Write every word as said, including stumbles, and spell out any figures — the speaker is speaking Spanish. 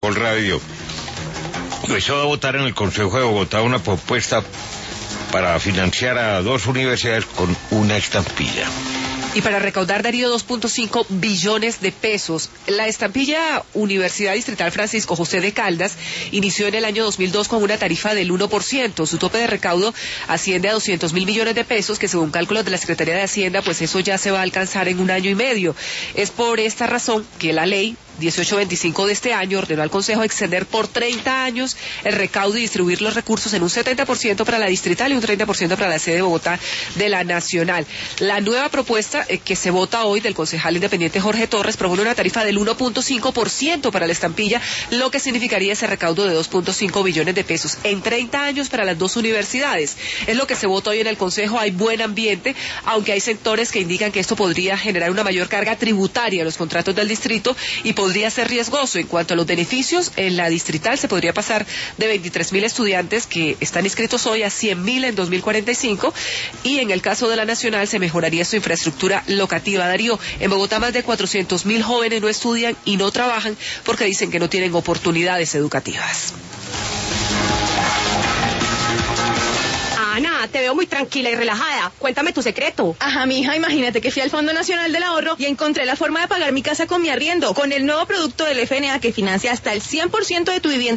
Caracol Radio. Hoy se va a votar en el Consejo de Bogotá una propuesta para financiar a dos universidades con una estampilla. Y para recaudar, Darío, dos punto cinco billones de pesos. La estampilla Universidad Distrital Francisco José de Caldas inició en el año dos mil dos con una tarifa del uno por ciento. Su tope de recaudo asciende a doscientos mil millones de pesos, que según cálculos de la Secretaría de Hacienda, pues eso ya se va a alcanzar en un año y medio. Es por esta razón que la ley dieciocho veinticinco de este año ordenó al Consejo extender por treinta años el recaudo y distribuir los recursos en un setenta por ciento para la distrital y un treinta por ciento para la sede de Bogotá de la nacional. La nueva propuesta eh, que se vota hoy del concejal independiente Jorge Torres propone una tarifa del uno punto cinco por ciento para la estampilla, lo que significaría ese recaudo de dos punto cinco billones de pesos en treinta años para las dos universidades. Es lo que se vota hoy en el Consejo. Hay buen ambiente, aunque hay sectores que indican que esto podría generar una mayor carga tributaria a los contratos del distrito y podría podría ser riesgoso. En cuanto a los beneficios, en la distrital se podría pasar de veintitrés mil estudiantes que están inscritos hoy a cien mil en dos mil cuarenta y cinco, y en el caso de la nacional se mejoraría su infraestructura locativa. Darío, en Bogotá más de cuatrocientos mil jóvenes no estudian y no trabajan porque dicen que no tienen oportunidades educativas. Ana, te veo muy tranquila y relajada. Cuéntame tu secreto. Ajá, mija, imagínate que fui al Fondo Nacional del Ahorro y encontré la forma de pagar mi casa con mi arriendo, con el nuevo producto del F N A que financia hasta el cien por ciento de tu vivienda